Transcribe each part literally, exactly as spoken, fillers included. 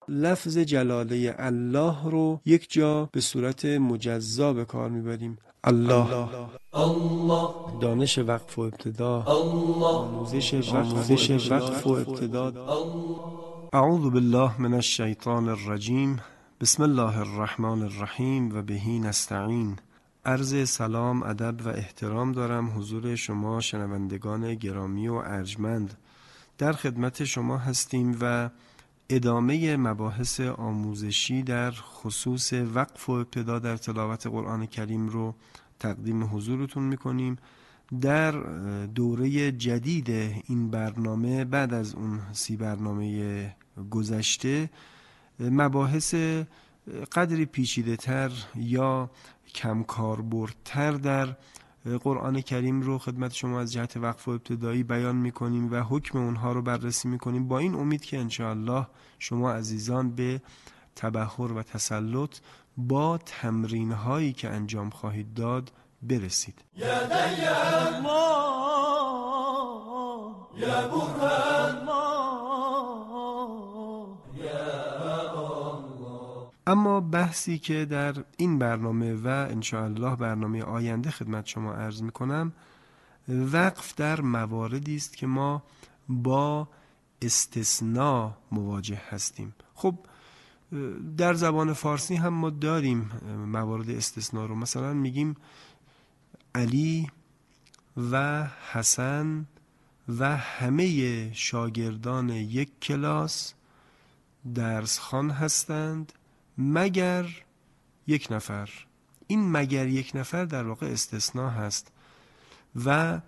لفظ جلاله الله رو یک جا به صورت مجزا به کار میبریم. الله, الله. دانش وقف و ابتدا، آموزش آموزش وقف و ابتدا. اعوذ بالله من الشیطان الرجیم. بسم الله الرحمن الرحیم و بهی نستعین. عرض سلام، ادب و احترام دارم حضور شما شنوندگان گرامی و ارجمند. در خدمت شما هستیم و ادامه مباحث آموزشی در خصوص وقف و ابتدا در تلاوت قرآن کریم رو تقدیم حضورتون میکنیم. در دوره جدید این برنامه بعد از اون سی برنامه گذشته مباحث قدری پیچیده تر یا کم کاربردتر در قرآن کریم رو خدمت شما از جهت وقف و ابتدایی بیان میکنیم و حکم اونها رو بررسی میکنیم، با این امید که انشاءالله شما عزیزان به تبحر و تسلط با تمرین هایی که انجام خواهید داد برسید. یا دیان یا برهان اما بحثی که در این برنامه و انشاءالله برنامه آینده خدمت شما عرض میکنم، وقف در مواردی است که ما با استثناء مواجه هستیم. خب در زبان فارسی هم ما داریم موارد استثناء رو، مثلا میگیم علی و حسن و همه شاگردان یک کلاس درس خوان هستند مگر یک نفر. این مگر یک نفر در واقع استثناء هست و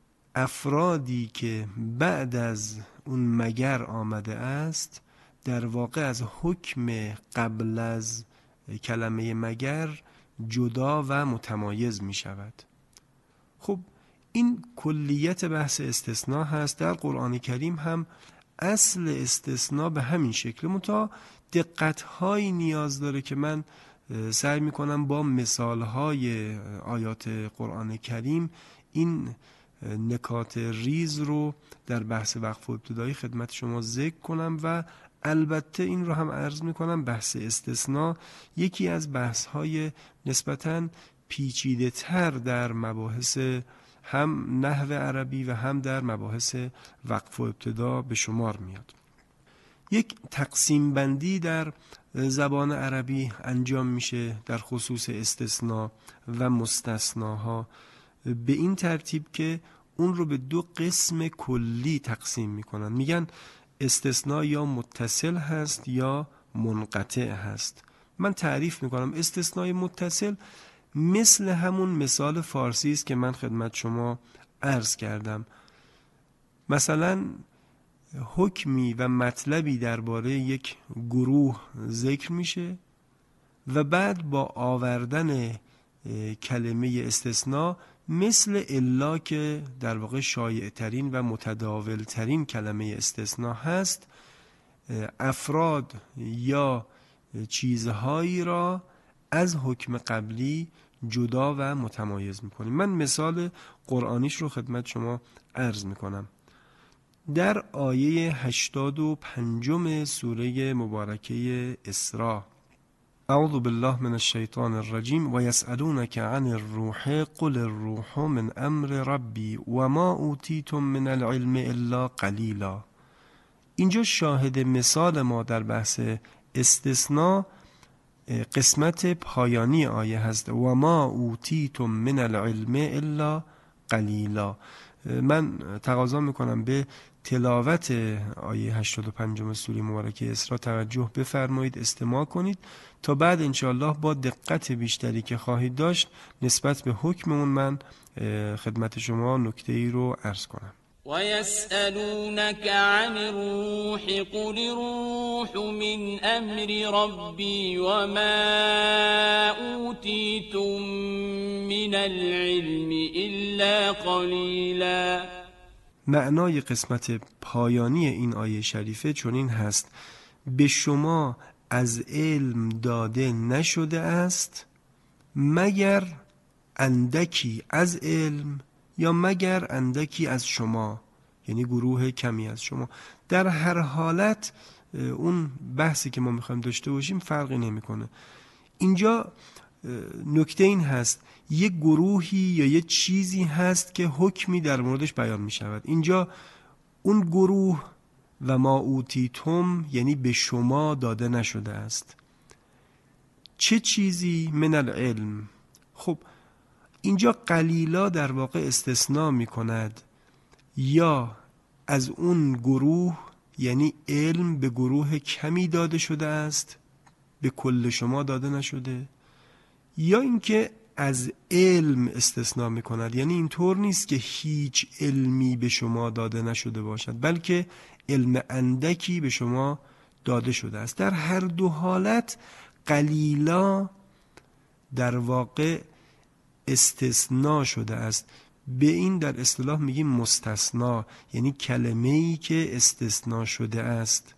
افرادی که بعد از اون مگر آمده است در واقع از حکم قبل از کلمه مگر جدا و متمایز می شود. خب این کلیت بحث استثناء هست. در قرآن کریم هم اصل استثناء به همین شکل، منتها دقت‌هایی نیاز داره که من سعی می‌کنم با مثال‌های آیات قرآن کریم این نکات ریز رو در بحث وقف و ابتدایی خدمت شما ذکر کنم و البته این رو هم عرض می‌کنم بحث استثناء یکی از بحث‌های نسبتاً پیچیده‌تر در مباحث هم نحو عربی و هم در مباحث وقف و ابتدا به شمار میاد. یک تقسیم بندی در زبان عربی انجام میشه در خصوص استثناء و مستثناها به این ترتیب که اون رو به دو قسم کلی تقسیم میکنن. میگن استثناء یا متصل هست یا منقطع هست. من تعریف میکنم استثناء متصل مثل همون مثال فارسی است که من خدمت شما عرض کردم. مثلا حکمی و مطلبی درباره یک گروه ذکر میشه و بعد با آوردن کلمه استثناء مثل الا که در واقع شایع ترین و متداول ترین کلمه استثناء هست، افراد یا چیزهایی را از حکم قبلی جدا و متمایز میکنیم. من مثال قرآنیش رو خدمت شما عرض میکنم. در آیه هشتاد و پنجم سوره مبارکه اسراء، اعوذ بالله من الشیطان الرجیم و یسألونک عن الروح قل الروح من امر ربی و ما اوتیتم من العلم الا قلیلا. اینجا شاهد مثال ما در بحث استثناء قسمت پایانی آیه هست و ما اوتیتم من العلم الا قلیلا. من تقاضا میکنم به تلاوت آیه هشتاد و پنج سوره مبارکه اسراء توجه بفرمایید، استماع کنید تا بعد انشاءالله با دقت بیشتری که خواهید داشت نسبت به حکم اون من خدمت شما نکته ای رو عرض کنم. وَيَسْأَلُونَكَ عَنِ الرُّوحِ قُلِ الرُّوحُ مِنْ أَمْرِ رَبِّي وَمَا أُوتِيتُم مِّنَ الْعِلْمِ إِلَّا قَلِيلًا. معنای قسمت پایانی این آیه شریفه چنین هست: به شما از علم داده نشده است مگر اندکی از علم یا مگر اندکی از شما، یعنی گروه کمی از شما. در هر حالت اون بحثی که ما میخوایم داشته باشیم فرقی نمیکنه. اینجا نکته این هست یک گروهی یا یک چیزی هست که حکمی در موردش بیان میشود. اینجا اون گروه و ما اوتیتم یعنی به شما داده نشده است. چه چیزی؟ من العلم. خب اینجا قلیلا در واقع استثناء می کند یا از اون گروه یعنی علم به گروه کمی داده شده است، به کل شما داده نشده، یا اینکه از علم استثناء می کند، یعنی اینطور نیست که هیچ علمی به شما داده نشده باشد بلکه علم اندکی به شما داده شده است. در هر دو حالت قلیلا در واقع استثناء شده است. به این در اصطلاح میگیم مستثنا، یعنی کلمه‌ای که استثناء شده است.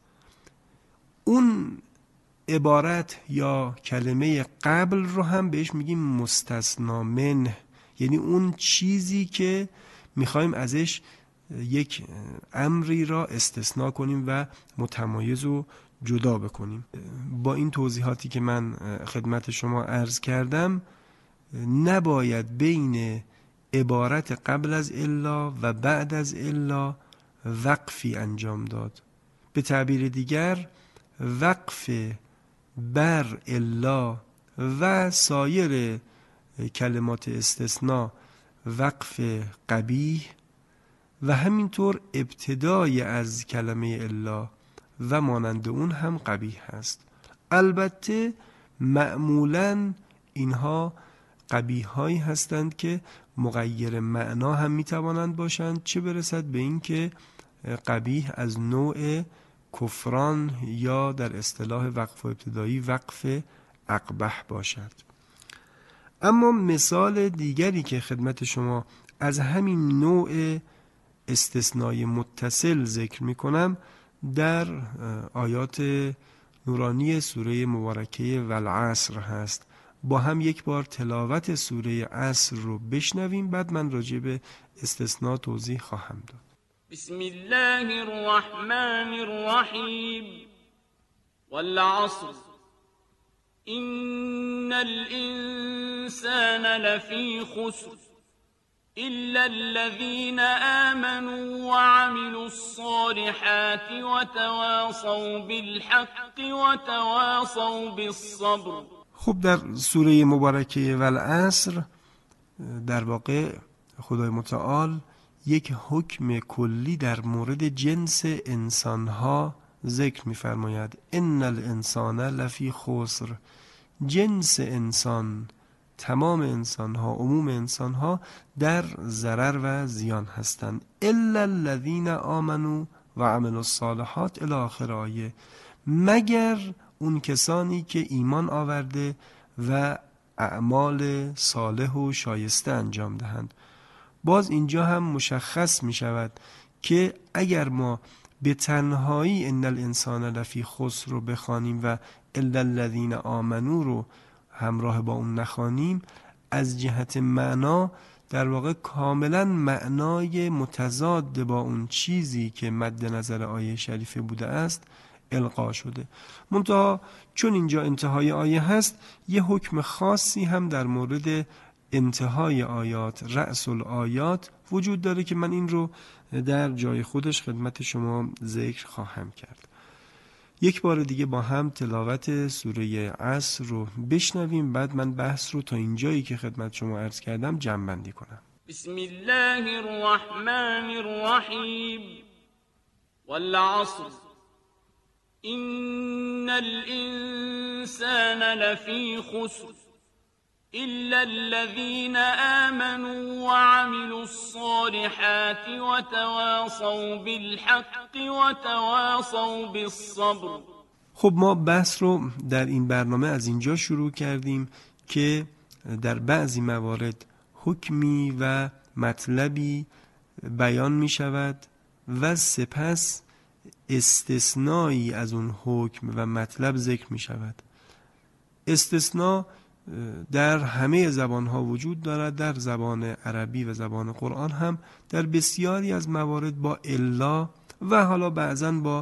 اون عبارت یا کلمه قبل رو هم بهش میگیم مستثنا منه، یعنی اون چیزی که میخوایم ازش یک امری را استثناء کنیم و متمایز و جدا بکنیم. با این توضیحاتی که من خدمت شما عرض کردم نباید بین عبارت قبل از الا و بعد از الا وقفی انجام داد. به تعبیر دیگر وقف بر الا و سایر کلمات استثناء وقف قبیح و همینطور ابتدای از کلمه الا و مانند اون هم قبیح هست. البته معمولاً اینها قبیح هایی هستند که مغیر معنا هم میتوانند باشند، چه برسد به این که قبیح از نوع کفران یا در اصطلاح وقف ابتدایی وقف اقبح باشد. اما مثال دیگری که خدمت شما از همین نوع استثنای متصل ذکر می کنم در آیات نورانی سوره مبارکه والعصر هست. با هم یک بار تلاوت سوره عصر رو بشنویم، بعد من راجع به استثناء توضیح خواهم داد. بسم الله الرحمن الرحیم والعصر إن الإنسان لفی خسر إلا الذين آمنوا وعملوا الصالحات وتواصوا بالحق وتواصوا بالصبر. خب در سوره مبارکه والعصر در واقع خدای متعال یک حکم کلی در مورد جنس انسانها ذکر می‌فرماید. ان الانسان لفی خسر، جنس انسان، تمام انسانها، عموم انسانها در ضرر و زیان هستند. الا الذین آمنوا و عملوا الصالحات الی آخر آیه، مگر اون کسانی که ایمان آورده و اعمال صالح و شایسته انجام دهند. باز اینجا هم مشخص می شود که اگر ما به تنهایی ان الانسان لفی خسر رو بخوانیم و الا الذین آمنوا رو همراه با اون نخوانیم، از جهت معنا در واقع کاملا معنای متضاد با اون چیزی که مد نظر آیه شریفه بوده است القا شده. منتها چون اینجا انتهای آیه هست، یه حکم خاصی هم در مورد انتهای آیات، رأس الآیات وجود داره که من این رو در جای خودش خدمت شما ذکر خواهم کرد. یک بار دیگه با هم تلاوت سوره عصر رو بشنویم، بعد من بحث رو تا اینجایی که خدمت شما عرض کردم جمع بندی کنم. بسم الله الرحمن الرحیم والعصر إن الإنسان لفی خسر إلا الذين آمنوا وعملوا الصالحات وتواصوا بالحق وتواصوا بالصبر. خب ما بحث رو در این برنامه از اینجا شروع کردیم که در بعضی موارد حکمی و مطلبی بیان می شود و سپس استثنایی از اون حکم و مطلب ذکر می شود. استثناء در همه زبانها وجود دارد، در زبان عربی و زبان قرآن هم در بسیاری از موارد با الا و حالا بعضن با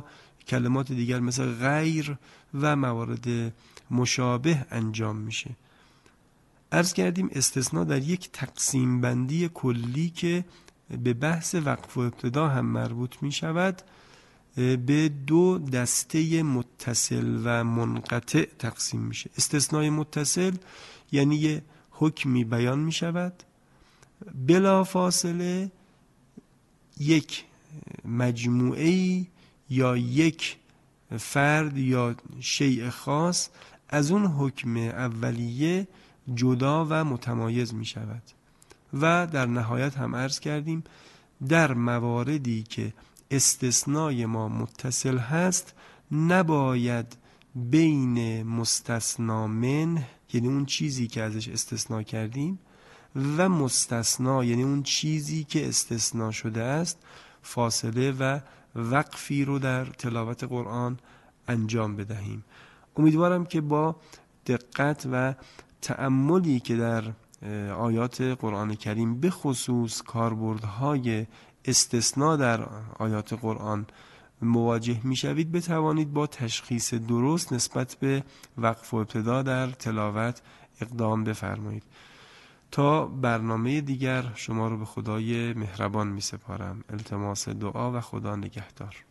کلمات دیگر مثل غیر و موارد مشابه انجام میشه. عرض کردیم استثناء در یک تقسیم بندی کلی که به بحث وقف و ابتدا هم مربوط می شود به دو دسته متصل و منقطع تقسیم میشه. استثناء متصل یعنی یه حکمی بیان می شود، بلا فاصله یک مجموعه یا یک فرد یا شیء خاص از اون حکم اولیه جدا و متمایز می شود. و در نهایت هم عرض کردیم در مواردی که استثنای ما متصل هست نباید بین مستثنا منه یعنی اون چیزی که ازش استثنا کردیم و مستثنا یعنی اون چیزی که استثنا شده است فاصله و وقفی رو در تلاوت قرآن انجام بدهیم. امیدوارم که با دقت و تأملی که در آیات قرآن کریم به خصوص کاربردهای استثناء در آیات قرآن مواجه میشوید بتوانید با تشخیص درست نسبت به وقف و ابتدا در تلاوت اقدام بفرمایید. تا برنامه دیگر شما رو به خدای مهربان می سپارم. التماس دعا و خدا نگهدار.